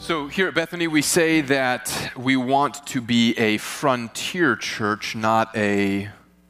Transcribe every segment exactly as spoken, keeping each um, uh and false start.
So here at Bethany, we say that we want to be a frontier church, not a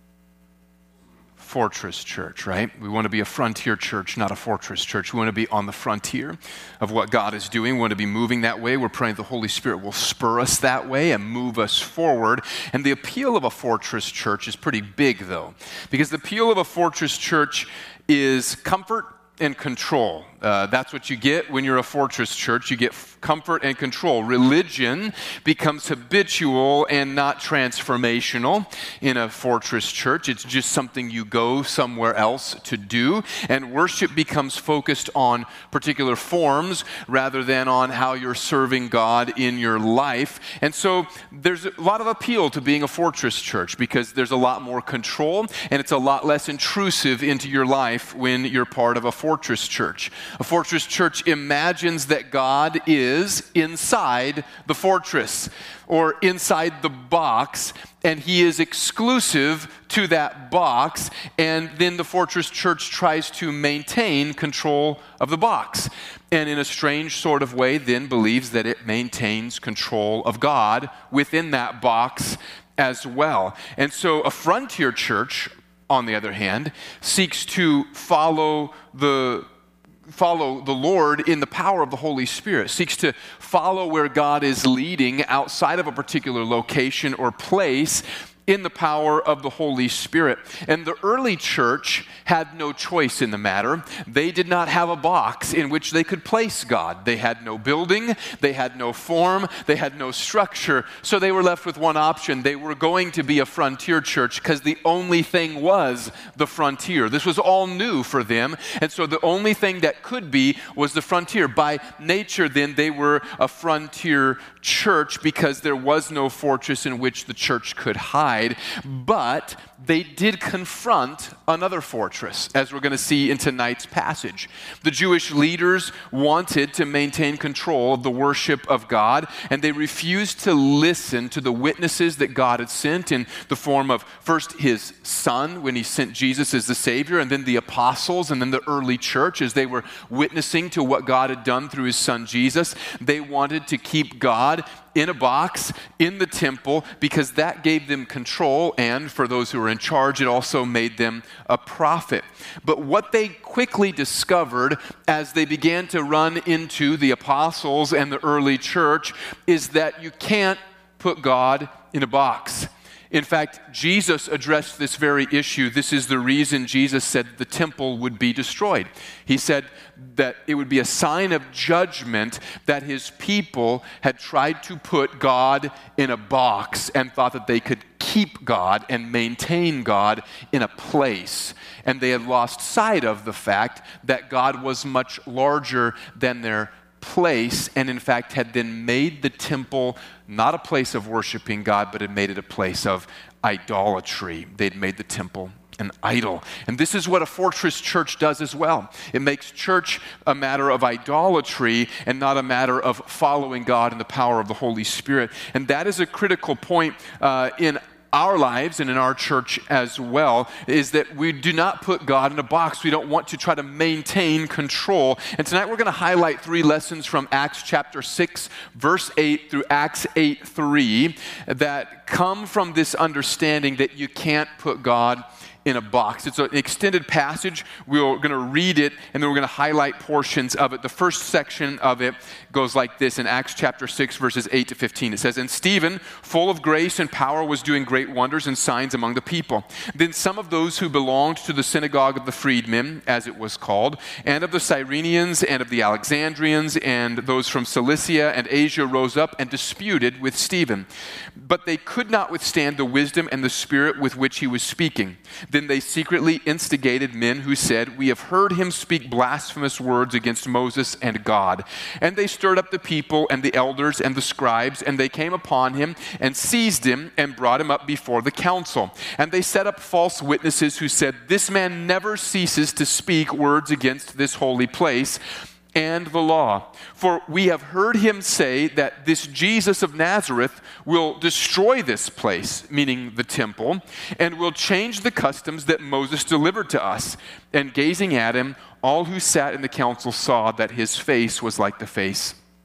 fortress church, right? We want to be a frontier church, not a fortress church. We want to be on the frontier of what God is doing. We want to be moving that way. We're praying the Holy Spirit will spur us that way and move us forward. And the appeal of a fortress church is pretty big, though, because the appeal of a fortress church is comfort and control. Uh, that's what you get when you're a fortress church. You get f- comfort and control. Religion becomes habitual and not transformational in a fortress church. It's just something you go somewhere else to do. And worship becomes focused on particular forms rather than on how you're serving God in your life. And so there's a lot of appeal to being a fortress church because there's a lot more control and it's a lot less intrusive into your life when you're part of a fortress church. A fortress church imagines that God is inside the fortress or inside the box, and he is exclusive to that box, and then the fortress church tries to maintain control of the box. And in a strange sort of way, then believes that it maintains control of God within that box as well. And so a frontier church, on the other hand, seeks to follow the follow the Lord in the power of the Holy Spirit, seeks to follow where God is leading outside of a particular location or place in the power of the Holy Spirit. And the early church had no choice in the matter. They did not have a box in which they could place God. They had no building, they had no form, they had no structure, so they were left with one option. They were going to be a frontier church because the only thing was the frontier. This was all new for them, and so the only thing that could be was the frontier. By nature, then, they were a frontier church because there was no fortress in which the church could hide. But they did confront another fortress, as we're going to see in tonight's passage. The Jewish leaders wanted to maintain control of the worship of God, and they refused to listen to the witnesses that God had sent in the form of first his Son, when he sent Jesus as the Savior, and then the apostles, and then the early church as they were witnessing to what God had done through his Son Jesus. They wanted to keep God in a box in the temple because that gave them control, and for those who were in charge, it also made them a profit. But what they quickly discovered as they began to run into the apostles and the early church is that you can't put God in a box. In fact, Jesus addressed this very issue. This is the reason Jesus said the temple would be destroyed. He said that it would be a sign of judgment that his people had tried to put God in a box and thought that they could keep God and maintain God in a place. And they had lost sight of the fact that God was much larger than their place, and in fact had then made the temple not a place of worshiping God, but had made it a place of idolatry. They'd made the temple an idol. And this is what a fortress church does as well. It makes church a matter of idolatry and not a matter of following God in the power of the Holy Spirit. And that is a critical point uh, in our lives and in our church as well, is that we do not put God in a box. We don't want to try to maintain control. And tonight we're going to highlight three lessons from Acts chapter six, verse eight through Acts eight three that come from this understanding that you can't put God in a box. It's an extended passage. We're going to read it, and then we're going to highlight portions of it. The first section of it goes like this in Acts chapter six, verses eight to fifteen. It says, "And Stephen, full of grace and power, was doing great wonders and signs among the people. Then some of those who belonged to the synagogue of the freedmen, as it was called, and of the Cyrenians and of the Alexandrians and those from Cilicia and Asia rose up and disputed with Stephen. But they could not withstand the wisdom and the spirit with which he was speaking. Then they secretly instigated men who said, 'We have heard him speak blasphemous words against Moses and God.' And they stirred up the people and the elders and the scribes, and they came upon him and seized him and brought him up before the council. And they set up false witnesses who said, 'This man never ceases to speak words against this holy place and the law. For we have heard him say that this Jesus of Nazareth will destroy this place,'" meaning the temple, "'and will change the customs that Moses delivered to us.' And gazing at him, all who sat in the council saw that his face was like the face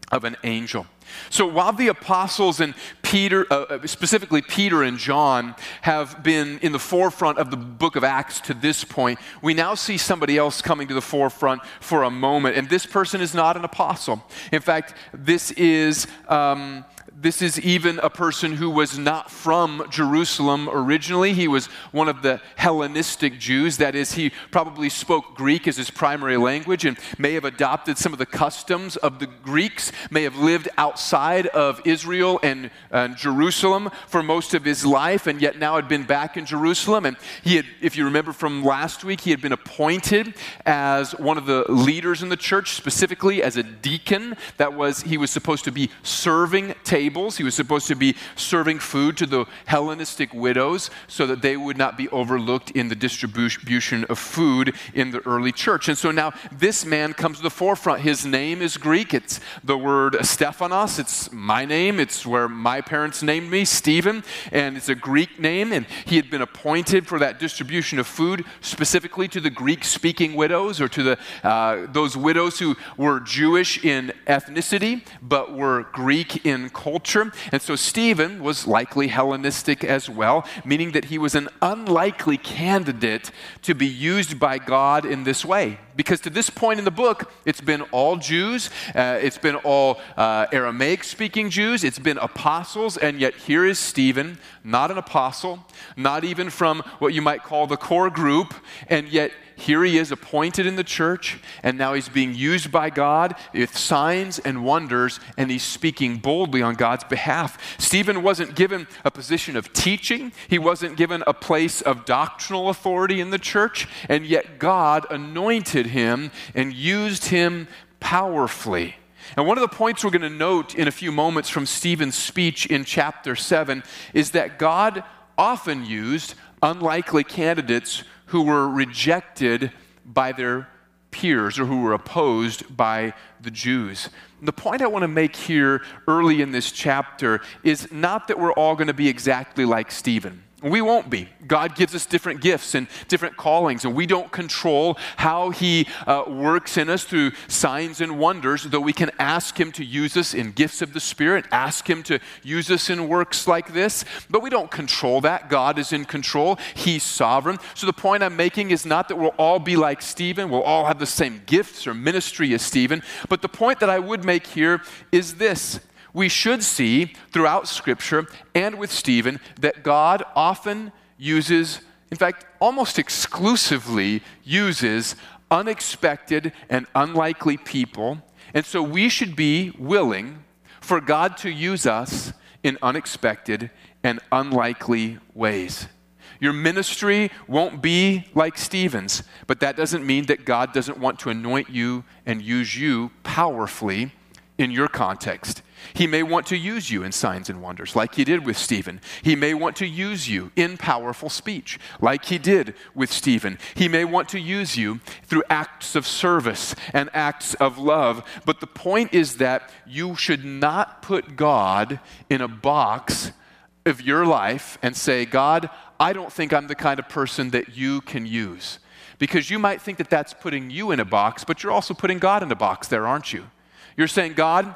of an angel. So while the apostles and Peter, uh, specifically Peter and John, have been in the forefront of the book of Acts to this point, we now see somebody else coming to the forefront for a moment. And this person is not an apostle. In fact, this is... Um, This is even a person who was not from Jerusalem originally. He was one of the Hellenistic Jews. That is, he probably spoke Greek as his primary language and may have adopted some of the customs of the Greeks, may have lived outside of Israel and uh, Jerusalem for most of his life, and yet now had been back in Jerusalem. And he had, if you remember from last week, he had been appointed as one of the leaders in the church, specifically as a deacon. That was, he was supposed to be serving tables. He was supposed to be serving food to the Hellenistic widows so that they would not be overlooked in the distribution of food in the early church. And so now this man comes to the forefront. His name is Greek. It's the word Stephanos. It's my name. It's where my parents named me, Stephen. And it's a Greek name. And he had been appointed for that distribution of food specifically to the Greek-speaking widows, or to the uh, those widows who were Jewish in ethnicity but were Greek in culture. Culture. And so Stephen was likely Hellenistic as well, meaning that he was an unlikely candidate to be used by God in this way. Because to this point in the book, it's been all Jews, uh, it's been all uh, Aramaic-speaking Jews, it's been apostles, and yet here is Stephen, not an apostle, not even from what you might call the core group, and yet here he is appointed in the church, and now he's being used by God with signs and wonders, and he's speaking boldly on God's behalf. Stephen wasn't given a position of teaching. He wasn't given a place of doctrinal authority in the church, and yet God anointed him and used him powerfully. And one of the points we're going to note in a few moments from Stephen's speech in chapter seven is that God often used unlikely candidates who were rejected by their peers or who were opposed by the Jews. The point I want to make here early in this chapter is not that we're all going to be exactly like Stephen. We won't be. God gives us different gifts and different callings, and we don't control how he uh, works in us through signs and wonders, though we can ask him to use us in gifts of the Spirit, ask him to use us in works like this, but we don't control that. God is in control. He's sovereign. So the point I'm making is not that we'll all be like Stephen, we'll all have the same gifts or ministry as Stephen, but the point that I would make here is this. We should see throughout Scripture and with Stephen that God often uses, in fact, almost exclusively uses unexpected and unlikely people. And so we should be willing for God to use us in unexpected and unlikely ways. Your ministry won't be like Stephen's, but that doesn't mean that God doesn't want to anoint you and use you powerfully in your context. He may want to use you in signs and wonders, like he did with Stephen. He may want to use you in powerful speech, like he did with Stephen. He may want to use you through acts of service and acts of love. But the point is that you should not put God in a box of your life and say, God, I don't think I'm the kind of person that you can use. Because you might think that that's putting you in a box, but you're also putting God in a box there, aren't you? You're saying, God,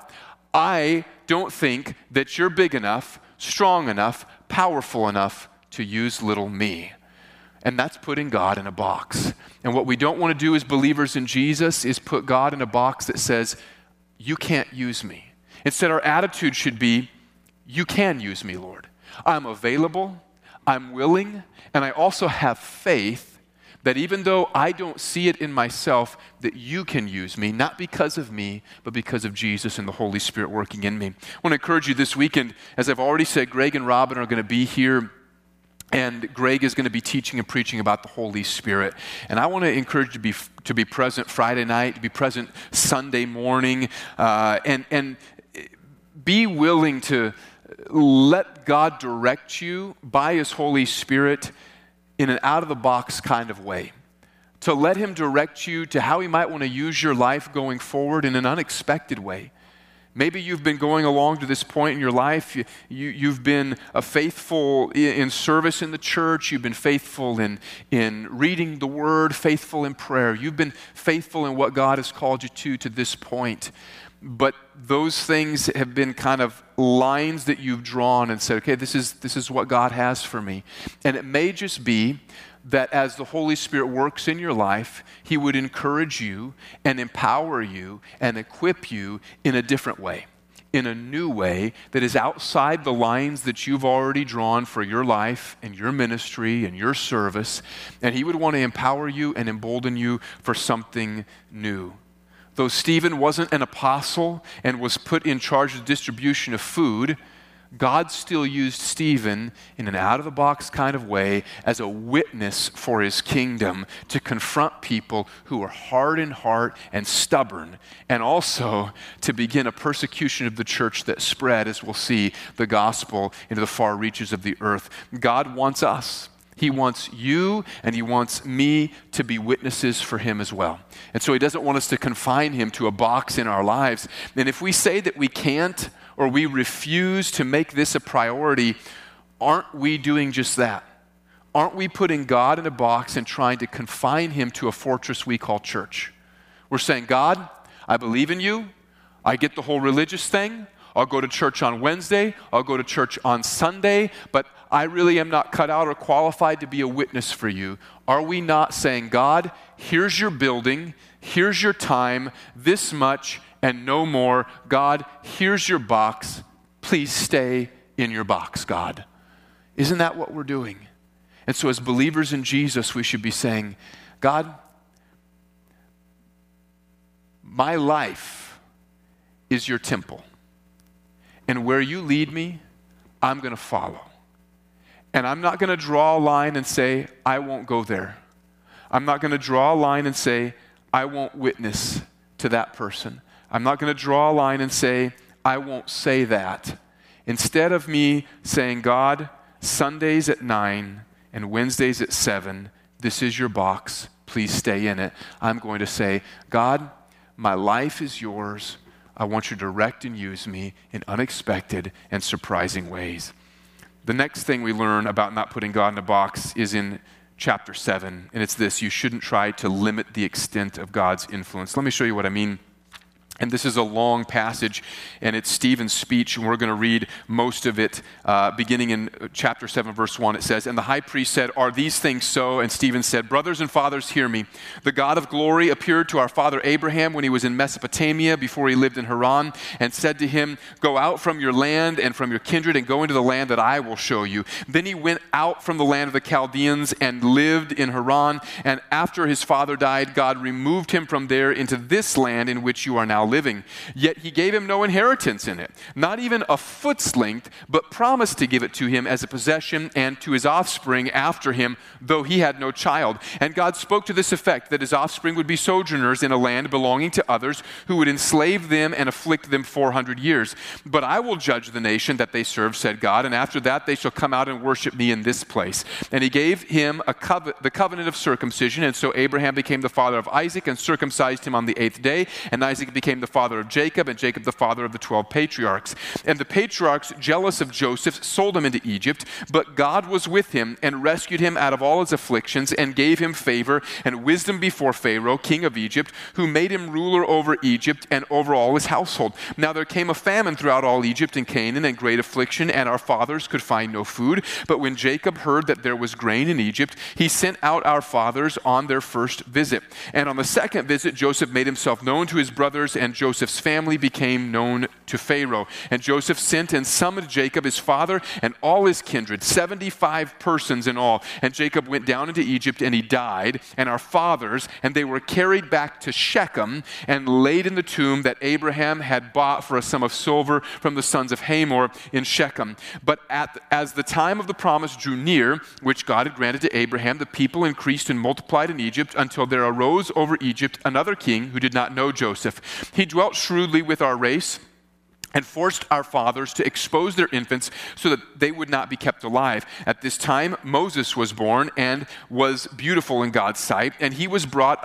I don't think that you're big enough, strong enough, powerful enough to use little me. And that's putting God in a box. And what we don't want to do as believers in Jesus is put God in a box that says, you can't use me. Instead, our attitude should be, you can use me, Lord. I'm available, I'm willing, and I also have faith that even though I don't see it in myself, that you can use me, not because of me, but because of Jesus and the Holy Spirit working in me. I want to encourage you this weekend, as I've already said, Greg and Robin are going to be here, and Greg is going to be teaching and preaching about the Holy Spirit. And I want to encourage you to be, to be present Friday night, to be present Sunday morning, uh, and, and be willing to let God direct you by his Holy Spirit in an out-of-the-box kind of way, to let him direct you to how he might want to use your life going forward in an unexpected way. Maybe you've been going along to this point in your life. You, you, you've been a faithful in service in the church. You've been faithful in, in reading the Word, faithful in prayer. You've been faithful in what God has called you to to this point. but those things have been kind of lines that you've drawn and said, okay, this is this is what God has for me. And it may just be that as the Holy Spirit works in your life, He would encourage you and empower you and equip you in a different way, in a new way that is outside the lines that you've already drawn for your life and your ministry and your service. And He would want to empower you and embolden you for something new. Though Stephen wasn't an apostle and was put in charge of the distribution of food, God still used Stephen in an out-of-the-box kind of way as a witness for His kingdom to confront people who are hard in heart and stubborn, and also to begin a persecution of the church that spread, as we'll see, the gospel into the far reaches of the earth. God wants us. He wants you and He wants me to be witnesses for Him as well. And so He doesn't want us to confine Him to a box in our lives. And if we say that we can't, or we refuse to make this a priority, aren't we doing just that? Aren't we putting God in a box and trying to confine Him to a fortress we call church? We're saying, God, I believe in You. I get the whole religious thing. I'll go to church on Wednesday. I'll go to church on Sunday. But I really am not cut out or qualified to be a witness for You. Are we not saying, God, here's Your building. Here's Your time. This much and no more. God, here's Your box. Please stay in Your box, God. Isn't that what we're doing? And so as believers in Jesus, we should be saying, God, my life is Your temple. And where You lead me, I'm going to follow. And I'm not going to draw a line and say, I won't go there. I'm not going to draw a line and say, I won't witness to that person. I'm not going to draw a line and say, I won't say that. Instead of me saying, God, Sundays at nine and Wednesdays at seven, this is Your box, please stay in it. I'm going to say, God, my life is Yours. I want You to direct and use me in unexpected and surprising ways. The next thing we learn about not putting God in a box is in chapter seven, and it's this: you shouldn't try to limit the extent of God's influence. Let me show you what I mean. And this is a long passage, and it's Stephen's speech, and we're going to read most of it, uh, beginning in chapter seven, verse one. It says, "And the high priest said, 'Are these things so?' And Stephen said, 'Brothers and fathers, hear me. The God of glory appeared to our father Abraham when he was in Mesopotamia, before he lived in Haran, and said to him, Go out from your land and from your kindred and go into the land that I will show you. Then he went out from the land of the Chaldeans and lived in Haran, and after his father died, God removed him from there into this land in which you are now living. Yet he gave him no inheritance in it, not even a foot's length, but promised to give it to him as a possession and to his offspring after him, though he had no child. And God spoke to this effect, that his offspring would be sojourners in a land belonging to others, who would enslave them and afflict them four hundred years. But I will judge the nation that they serve, said God, and after that they shall come out and worship me in this place. And he gave him a cove- the covenant of circumcision, and so Abraham became the father of Isaac and circumcised him on the eighth day, and Isaac became the father of Jacob, and Jacob the father of the twelve patriarchs. And the patriarchs, jealous of Joseph, sold him into Egypt, but God was with him and rescued him out of all his afflictions and gave him favor and wisdom before Pharaoh, king of Egypt, who made him ruler over Egypt and over all his household. Now there came a famine throughout all Egypt and Canaan, and great affliction, and our fathers could find no food. But when Jacob heard that there was grain in Egypt, he sent out our fathers on their first visit. And on the second visit, Joseph made himself known to his brothers, and Joseph's family became known to Pharaoh. And Joseph sent and summoned Jacob, his father, and all his kindred, seventy-five persons in all. And Jacob went down into Egypt, and he died, and our fathers, and they were carried back to Shechem and laid in the tomb that Abraham had bought for a sum of silver from the sons of Hamor in Shechem. But at, as the time of the promise drew near, which God had granted to Abraham, the people increased and multiplied in Egypt until there arose over Egypt another king who did not know Joseph. He dwelt shrewdly with our race and forced our fathers to expose their infants so that they would not be kept alive. At this time, Moses was born and was beautiful in God's sight, and he was brought up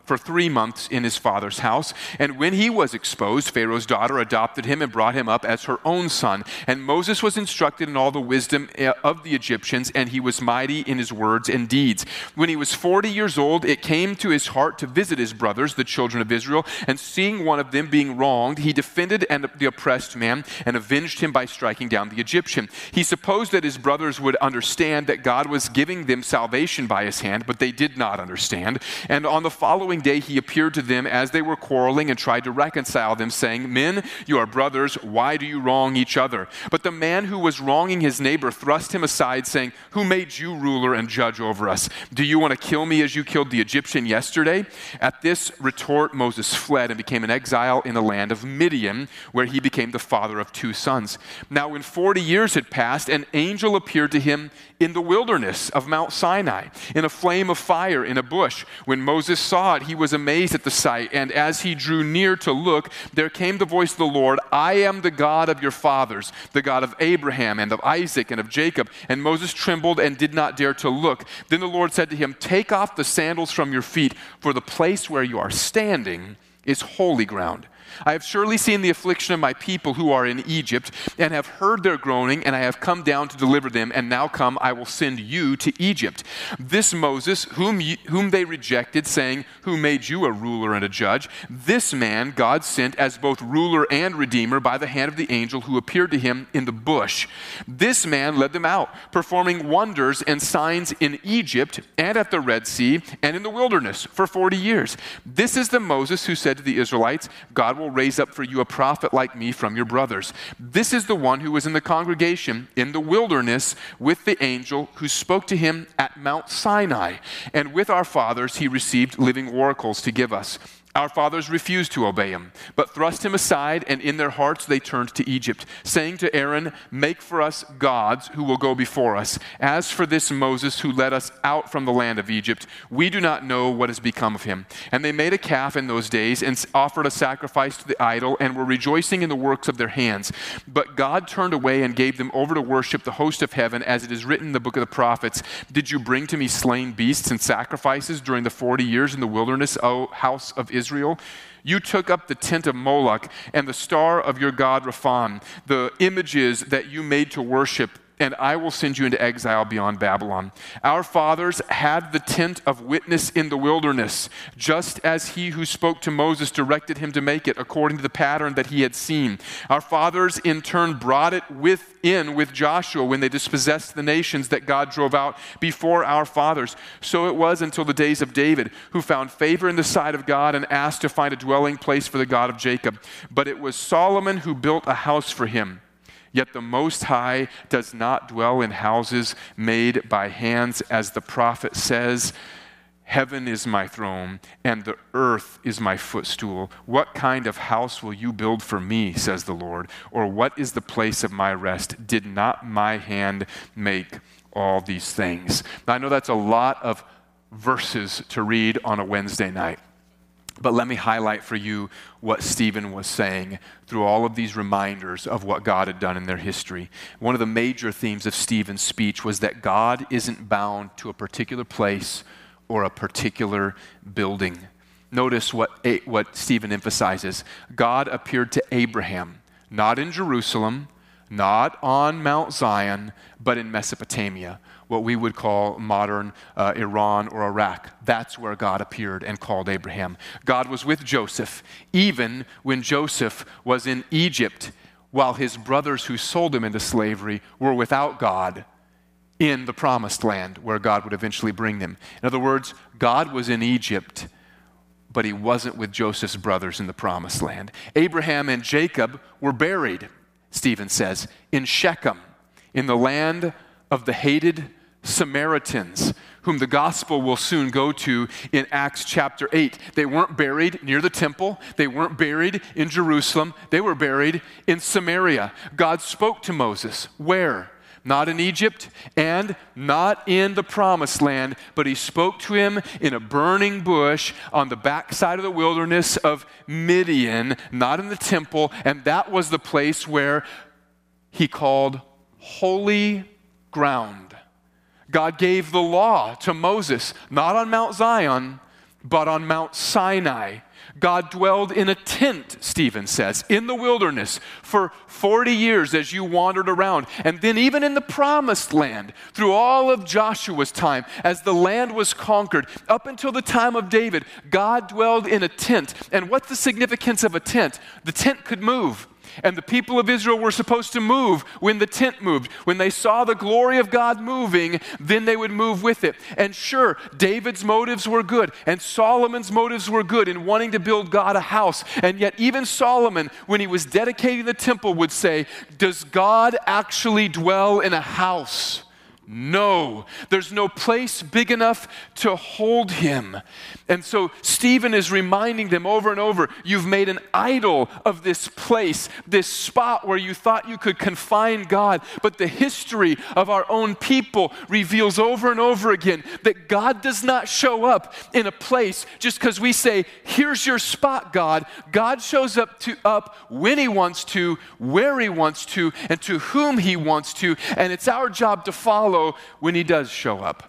for three months in his father's house. And when he was exposed, Pharaoh's daughter adopted him and brought him up as her own son. And Moses was instructed in all the wisdom of the Egyptians, and he was mighty in his words and deeds. When he was forty years old, it came to his heart to visit his brothers, the children of Israel, and seeing one of them being wronged, he defended the oppressed man and avenged him by striking down the Egyptian. He supposed that his brothers would understand that God was giving them salvation by his hand, but they did not understand. And on the following day he appeared to them as they were quarreling and tried to reconcile them, saying, "Men, you are brothers, why do you wrong each other?" But the man who was wronging his neighbor thrust him aside, saying, "Who made you ruler and judge over us? Do you want to kill me as you killed the Egyptian yesterday?" At this retort Moses fled and became an exile in the land of Midian, where he became the father of two sons. Now when forty years had passed, an angel appeared to him in the wilderness of Mount Sinai, in a flame of fire in a bush. When Moses saw it, he was amazed at the sight, and as he drew near to look, there came the voice of the Lord, "I am the God of your fathers, the God of Abraham and of Isaac and of Jacob." And Moses trembled and did not dare to look. Then the Lord said to him, "Take off the sandals from your feet, for the place where you are standing is holy ground. I have surely seen the affliction of my people who are in Egypt, and have heard their groaning, and I have come down to deliver them, and now come, I will send you to Egypt." This Moses, whom, you, whom they rejected, saying, "Who made you a ruler and a judge?" This man God sent as both ruler and redeemer by the hand of the angel who appeared to him in the bush. This man led them out, performing wonders and signs in Egypt and at the Red Sea and in the wilderness for forty years. This is the Moses who said to the Israelites, "God will will raise up for you a prophet like me from your brothers." This is the one who was in the congregation in the wilderness with the angel who spoke to him at Mount Sinai. And with our fathers he received living oracles to give us. Our fathers refused to obey him, but thrust him aside, and in their hearts they turned to Egypt, saying to Aaron, "Make for us gods who will go before us. As for this Moses who led us out from the land of Egypt, we do not know what has become of him." And they made a calf in those days and offered a sacrifice to the idol and were rejoicing in the works of their hands. But God turned away and gave them over to worship the host of heaven, as it is written in the book of the prophets, "Did you bring to me slain beasts and sacrifices during the forty years in the wilderness, O house of Israel? Israel, you took up the tent of Moloch and the star of your god Rephan, the images that you made to worship, and I will send you into exile beyond Babylon." Our fathers had the tent of witness in the wilderness, just as he who spoke to Moses directed him to make it, according to the pattern that he had seen. Our fathers in turn brought it within with Joshua when they dispossessed the nations that God drove out before our fathers. So it was until the days of David, who found favor in the sight of God and asked to find a dwelling place for the God of Jacob. But it was Solomon who built a house for him. Yet the Most High does not dwell in houses made by hands, as the prophet says, "Heaven is my throne, and the earth is my footstool. What kind of house will you build for me, says the Lord? Or what is the place of my rest? Did not my hand make all these things?" Now, I know that's a lot of verses to read on a Wednesday night. But let me highlight for you what Stephen was saying through all of these reminders of what God had done in their history. One of the major themes of Stephen's speech was that God isn't bound to a particular place or a particular building. Notice what, what Stephen emphasizes. God appeared to Abraham, not in Jerusalem, not on Mount Zion, but in Mesopotamia, what we would call modern uh, Iran or Iraq. That's where God appeared and called Abraham. God was with Joseph, even when Joseph was in Egypt, while his brothers who sold him into slavery were without God in the promised land where God would eventually bring them. In other words, God was in Egypt, but he wasn't with Joseph's brothers in the promised land. Abraham and Jacob were buried, Stephen says, in Shechem, in the land of the hated Samaritans, whom the gospel will soon go to in Acts chapter eight. They weren't buried near the temple. They weren't buried in Jerusalem. They were buried in Samaria. God spoke to Moses. Where? Not in Egypt and not in the promised land, but he spoke to him in a burning bush on the backside of the wilderness of Midian, not in the temple, and that was the place where he called holy ground. God gave the law to Moses, not on Mount Zion, But on Mount Sinai, God dwelled in a tent, Stephen says, in the wilderness for forty years as you wandered around. And then even in the promised land, through all of Joshua's time, as the land was conquered, up until the time of David, God dwelled in a tent. And what's the significance of a tent? The tent could move. And the people of Israel were supposed to move when the tent moved. When they saw the glory of God moving, then they would move with it. And sure, David's motives were good, and Solomon's motives were good in wanting to build God a house. And yet even Solomon, when he was dedicating the temple, would say, does God actually dwell in a house? No, there's no place big enough to hold him. And so Stephen is reminding them over and over, you've made an idol of this place, this spot where you thought you could confine God. But the history of our own people reveals over and over again that God does not show up in a place just because we say, here's your spot, God. God shows up to up when he wants to, where he wants to, and to whom he wants to. And it's our job to follow when he does show up.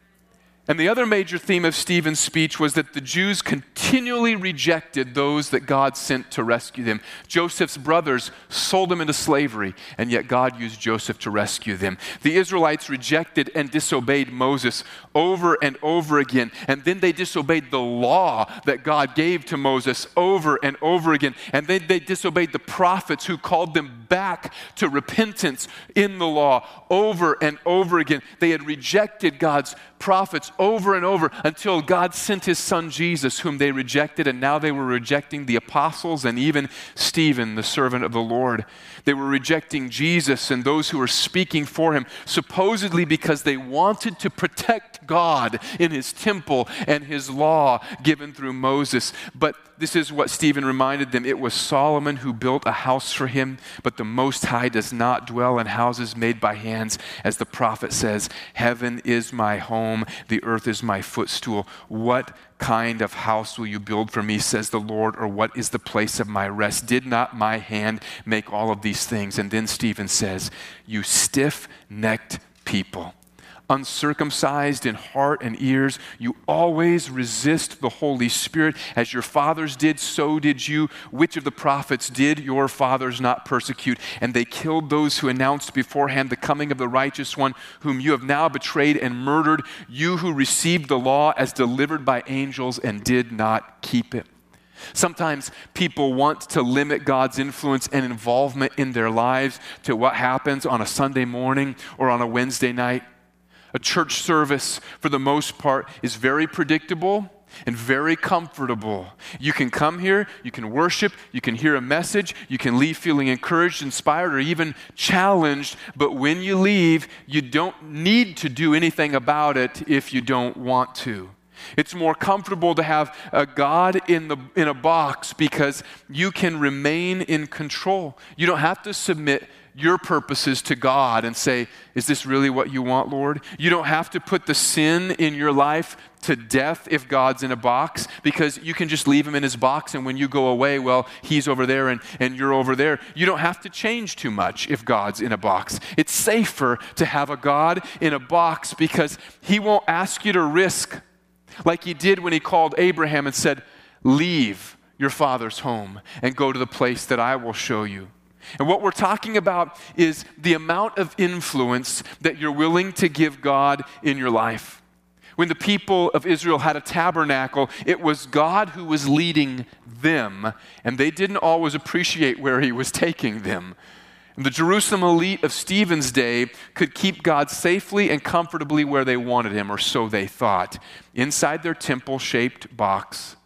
And the other major theme of Stephen's speech was that the Jews continually rejected those that God sent to rescue them. Joseph's brothers sold them into slavery, and yet God used Joseph to rescue them. The Israelites rejected and disobeyed Moses over and over again, and then they disobeyed the law that God gave to Moses over and over again. And then they disobeyed the prophets who called them back to repentance in the law over and over again. They had rejected God's prophets over and over until God sent his son Jesus, whom they rejected, and now they were rejecting the apostles and even Stephen, the servant of the Lord. They were rejecting Jesus and those who were speaking for him, supposedly because they wanted to protect God in his temple and his law given through Moses. But this is what Stephen reminded them. It was Solomon who built a house for him, but the Most High does not dwell in houses made by hands. As the prophet says, heaven is my home, the earth is my footstool. What kind of house will you build for me, says the Lord, or what is the place of my rest? Did not my hand make all of these things? And then Stephen says, you stiff-necked people, uncircumcised in heart and ears, you always resist the Holy Spirit. As your fathers did, so did you. Which of the prophets did your fathers not persecute? And they killed those who announced beforehand the coming of the righteous one, whom you have now betrayed and murdered, you who received the law as delivered by angels and did not keep it. Sometimes people want to limit God's influence and involvement in their lives to what happens on a Sunday morning or on a Wednesday night. A church service, for the most part, is very predictable and very comfortable. You can come here, you can worship, you can hear a message, you can leave feeling encouraged, inspired, or even challenged, but when you leave, you don't need to do anything about it if you don't want to. It's more comfortable to have a God in the in a box because you can remain in control. You don't have to submit your purposes to God and say, is this really what you want, Lord? You don't have to put the sin in your life to death if God's in a box, because you can just leave him in his box, and when you go away, well, he's over there and, and you're over there. You don't have to change too much if God's in a box. It's safer to have a God in a box because he won't ask you to risk like he did when he called Abraham and said, leave your father's home and go to the place that I will show you. And what we're talking about is the amount of influence that you're willing to give God in your life. When the people of Israel had a tabernacle, it was God who was leading them, and they didn't always appreciate where he was taking them. And the Jerusalem elite of Stephen's day could keep God safely and comfortably where they wanted him, or so they thought, inside their temple-shaped box.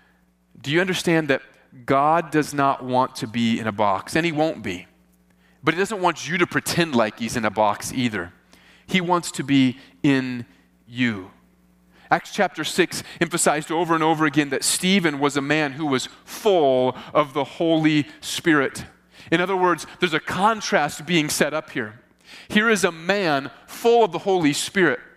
Do you understand that God does not want to be in a box, and he won't be. But he doesn't want you to pretend like he's in a box either. He wants to be in you. Acts chapter six emphasized over and over again that Stephen was a man who was full of the Holy Spirit. In other words, there's a contrast being set up here. Here is a man full of the Holy Spirit.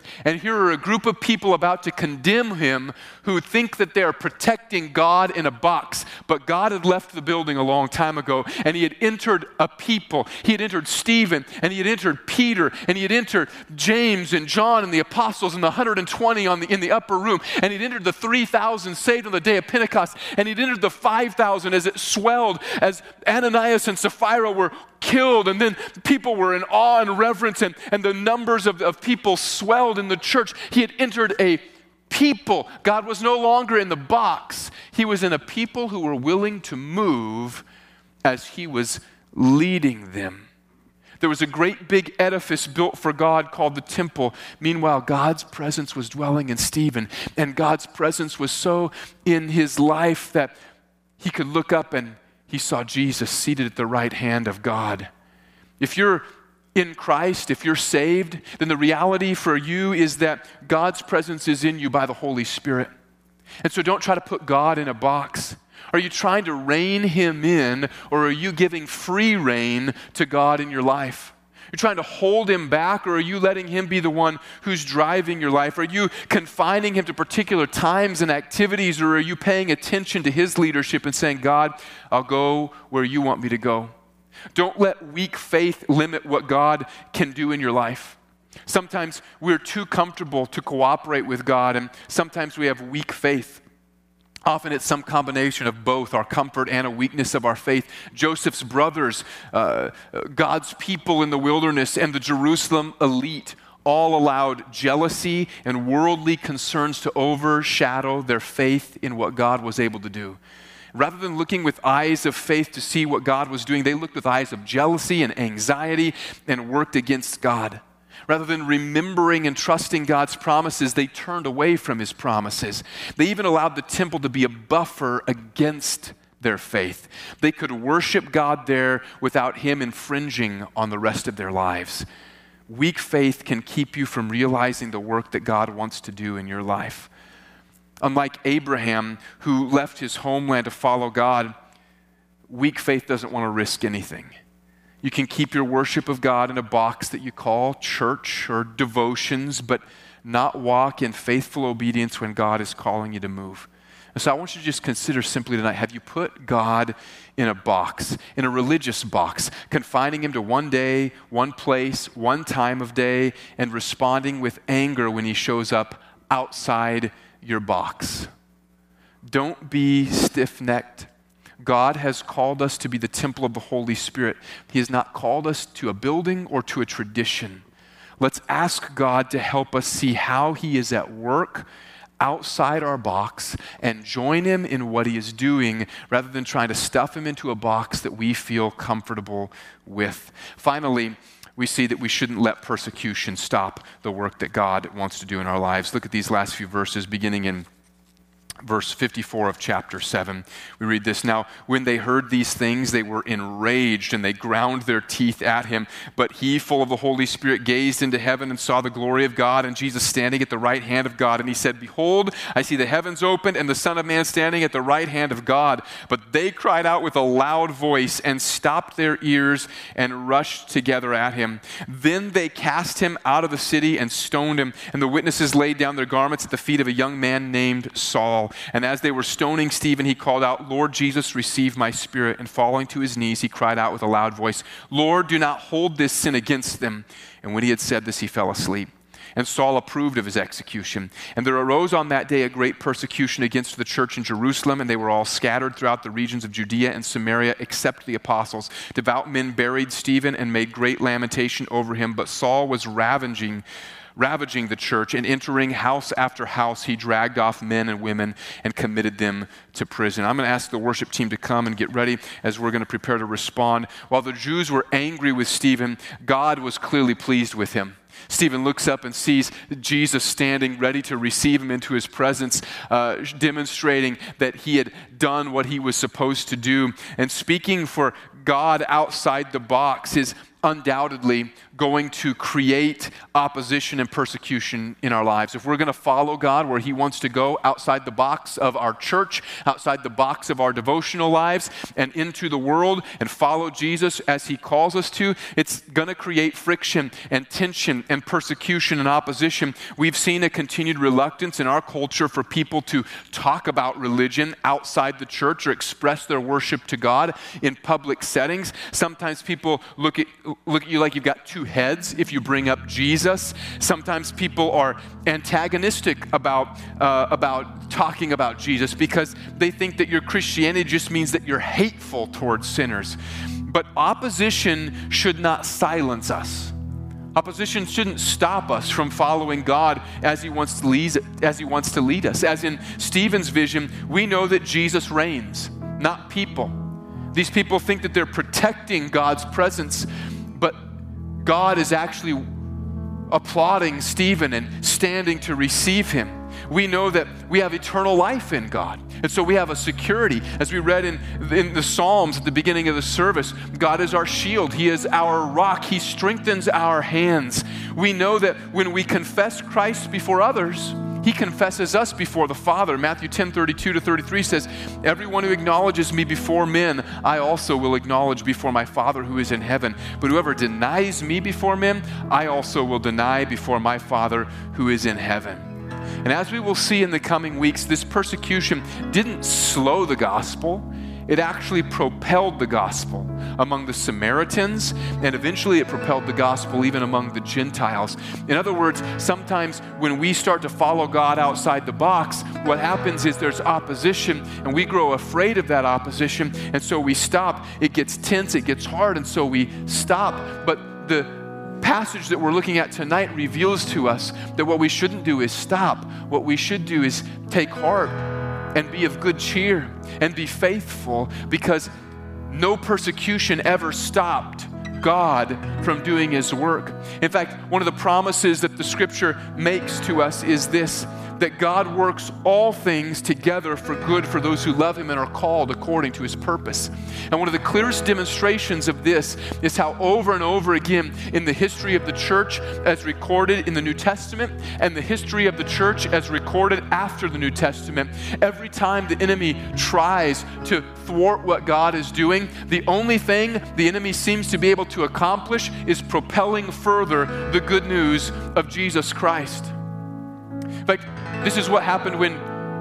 And here are a group of people about to condemn him who think that they're protecting God in a box. But God had left the building a long time ago, and he had entered a people. He had entered Stephen, and he had entered Peter, and he had entered James and John and the apostles and the one hundred twenty on the, in the upper room. And he'd entered the three thousand saved on the day of Pentecost, and he'd entered the five thousand as it swelled, as Ananias and Sapphira were killed, and then people were in awe and reverence, and, and the numbers of, of people swelled in the church. He had entered a people. God was no longer in the box. He was in a people who were willing to move as he was leading them. There was a great big edifice built for God called the temple. Meanwhile, God's presence was dwelling in Stephen, and God's presence was so in his life that he could look up and he saw Jesus seated at the right hand of God. If you're in Christ, if you're saved, then the reality for you is that God's presence is in you by the Holy Spirit. And so don't try to put God in a box. Are you trying to rein him in, or are you giving free rein to God in your life? You're trying to hold him back, or are you letting him be the one who's driving your life? Are you confining him to particular times and activities, or are you paying attention to his leadership and saying, God, I'll go where you want me to go? Don't let weak faith limit what God can do in your life. Sometimes we're too comfortable to cooperate with God, and sometimes we have weak faith. Often it's some combination of both, our comfort and a weakness of our faith. Joseph's brothers, uh, God's people in the wilderness, and the Jerusalem elite all allowed jealousy and worldly concerns to overshadow their faith in what God was able to do. Rather than looking with eyes of faith to see what God was doing, they looked with eyes of jealousy and anxiety and worked against God. Rather than remembering and trusting God's promises, they turned away from his promises. They even allowed the temple to be a buffer against their faith. They could worship God there without him infringing on the rest of their lives. Weak faith can keep you from realizing the work that God wants to do in your life. Unlike Abraham, who left his homeland to follow God, weak faith doesn't want to risk anything. You can keep your worship of God in a box that you call church or devotions, but not walk in faithful obedience when God is calling you to move. And so I want you to just consider simply tonight, have you put God in a box, in a religious box, confining him to one day, one place, one time of day, and responding with anger when he shows up outside your box? Don't be stiff-necked. God has called us to be the temple of the Holy Spirit. He has not called us to a building or to a tradition. Let's ask God to help us see how he is at work outside our box and join him in what he is doing rather than trying to stuff him into a box that we feel comfortable with. Finally, we see that we shouldn't let persecution stop the work that God wants to do in our lives. Look at these last few verses beginning in verse fifty-four of chapter seven. We read this. Now, when they heard these things, they were enraged and they ground their teeth at him. But he, full of the Holy Spirit, gazed into heaven and saw the glory of God and Jesus standing at the right hand of God. And he said, Behold, I see the heavens opened and the Son of Man standing at the right hand of God. But they cried out with a loud voice and stopped their ears and rushed together at him. Then they cast him out of the city and stoned him. And the witnesses laid down their garments at the feet of a young man named Saul. And as they were stoning Stephen, he called out, Lord Jesus, receive my spirit. And falling to his knees, he cried out with a loud voice, Lord, do not hold this sin against them. And when he had said this, he fell asleep. And Saul approved of his execution. And there arose on that day a great persecution against the church in Jerusalem, and they were all scattered throughout the regions of Judea and Samaria, except the apostles. Devout men buried Stephen and made great lamentation over him, but Saul was ravaging ravaging the church, and entering house after house, he dragged off men and women and committed them to prison. I'm going to ask the worship team to come and get ready as we're going to prepare to respond. While the Jews were angry with Stephen, God was clearly pleased with him. Stephen looks up and sees Jesus standing ready to receive him into his presence, uh, demonstrating that he had done what he was supposed to do. And speaking for God outside the box is undoubtedly going to create opposition and persecution in our lives. If we're going to follow God where he wants to go outside the box of our church, outside the box of our devotional lives, and into the world and follow Jesus as he calls us to, it's going to create friction and tension and persecution and opposition. We've seen a continued reluctance in our culture for people to talk about religion outside the church or express their worship to God in public settings. Sometimes people look at look at you like you've got two heads if you bring up Jesus. Sometimes people are antagonistic about uh, about talking about Jesus because they think that your Christianity just means that you're hateful towards sinners. But opposition should not silence us. Opposition shouldn't stop us from following God as he wants to lead, as he wants to lead us. As in Stephen's vision, we know that Jesus reigns, not people. These people think that they're protecting God's presence, but God is actually applauding Stephen and standing to receive him. We know that we have eternal life in God. And so we have a security. As we read in, in the Psalms at the beginning of the service, God is our shield. He is our rock. He strengthens our hands. We know that when we confess Christ before others, he confesses us before the Father. Matthew ten, thirty-two to thirty-three says, everyone who acknowledges me before men, I also will acknowledge before my Father who is in heaven. But whoever denies me before men, I also will deny before my Father who is in heaven. And as we will see in the coming weeks, this persecution didn't slow the gospel. It actually propelled the gospel among the Samaritans, and eventually it propelled the gospel even among the Gentiles. In other words, sometimes when we start to follow God outside the box, what happens is there's opposition, and we grow afraid of that opposition, and so we stop. It gets tense, it gets hard, and so we stop. But the passage that we're looking at tonight reveals to us that what we shouldn't do is stop. What we should do is take heart and be of good cheer and be faithful, because no persecution ever stopped God from doing his work. In fact, one of the promises that the scripture makes to us is this, that God works all things together for good for those who love him and are called according to his purpose. And one of the clearest demonstrations of this is how over and over again in the history of the church as recorded in the New Testament and the history of the church as recorded after the New Testament, every time the enemy tries to thwart what God is doing, the only thing the enemy seems to be able to accomplish is propelling further the good news of Jesus Christ. In fact, this is what happened when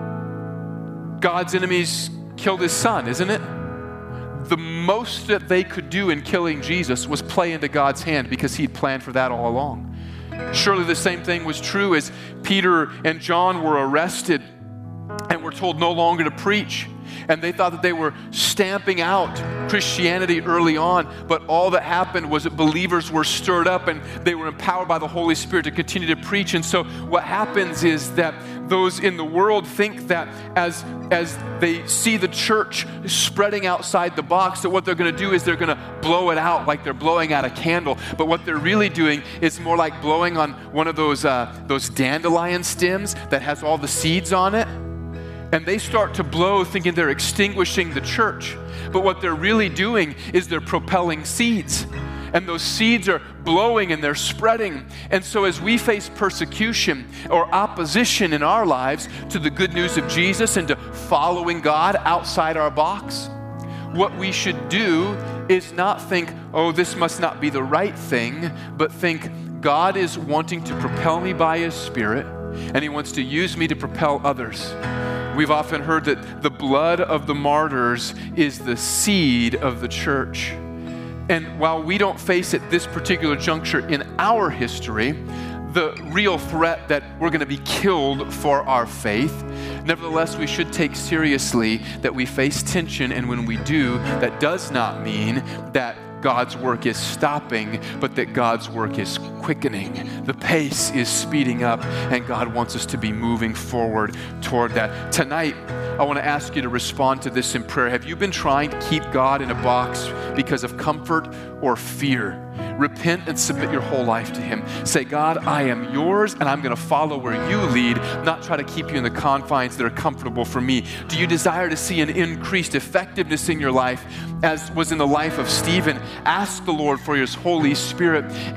God's enemies killed his son, isn't it? The most that they could do in killing Jesus was play into God's hand because he'd planned for that all along. Surely the same thing was true as Peter and John were arrested and were told no longer to preach. And they thought that they were stamping out Christianity early on, but all that happened was that believers were stirred up and they were empowered by the Holy Spirit to continue to preach. And so what happens is that those in the world think that as, as they see the church spreading outside the box, that what they're going to do is they're going to blow it out like they're blowing out a candle. But what they're really doing is more like blowing on one of those, uh, those dandelion stems that has all the seeds on it. And they start to blow thinking they're extinguishing the church. But what they're really doing is they're propelling seeds. And those seeds are blowing and they're spreading. And so as we face persecution or opposition in our lives to the good news of Jesus and to following God outside our box, what we should do is not think, oh, this must not be the right thing, but think, God is wanting to propel me by his Spirit, and he wants to use me to propel others. We've often heard that the blood of the martyrs is the seed of the church. And while we don't face at this particular juncture in our history the real threat that we're going to be killed for our faith, nevertheless, we should take seriously that we face tension, and when we do, that does not mean that God's work is stopping, but that God's work is quickening. The pace is speeding up, and God wants us to be moving forward toward that. Tonight, I want to ask you to respond to this in prayer. Have you been trying to keep God in a box because of comfort or fear? Repent and submit your whole life to him. Say, God, I am yours, and I'm going to follow where you lead, not try to keep you in the confines that are comfortable for me. Do you desire to see an increased effectiveness in your life, as was in the life of Stephen? Ask the Lord for his Holy Spirit and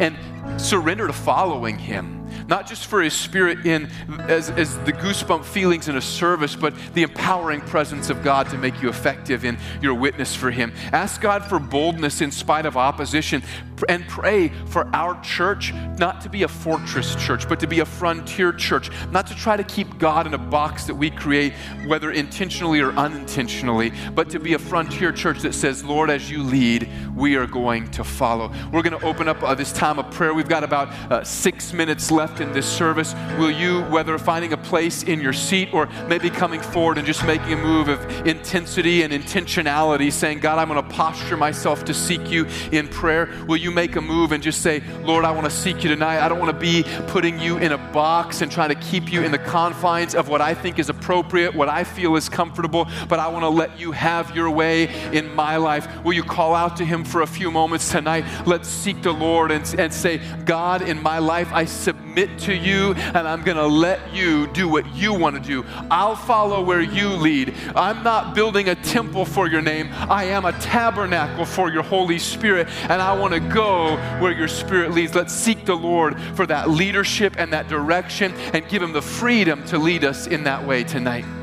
surrender to following him. Not just for his spirit in as, as the goosebump feelings in a service, but the empowering presence of God to make you effective in your witness for him. Ask God for boldness in spite of opposition, and pray for our church not to be a fortress church, but to be a frontier church, not to try to keep God in a box that we create, whether intentionally or unintentionally, but to be a frontier church that says, Lord, as you lead, we are going to follow. We're going to open up uh, this time of prayer. We've got about uh, six minutes left in this service. Will you, whether finding a place in your seat or maybe coming forward and just making a move of intensity and intentionality, saying, God, I'm going to posture myself to seek you in prayer. Will you make a move and just say, Lord, I want to seek you tonight. I don't want to be putting you in a box and trying to keep you in the confines of what I think is appropriate, what I feel is comfortable, but I want to let you have your way in my life. Will you call out to him for a few moments tonight? Let's seek the Lord and, and say, God, in my life, I submit to you, and I'm going to let you do what you want to do. I'll follow where you lead. I'm not building a temple for your name. I am a tabernacle for your Holy Spirit, and I want to go where your Spirit leads. Let's seek the Lord for that leadership and that direction and give him the freedom to lead us in that way tonight.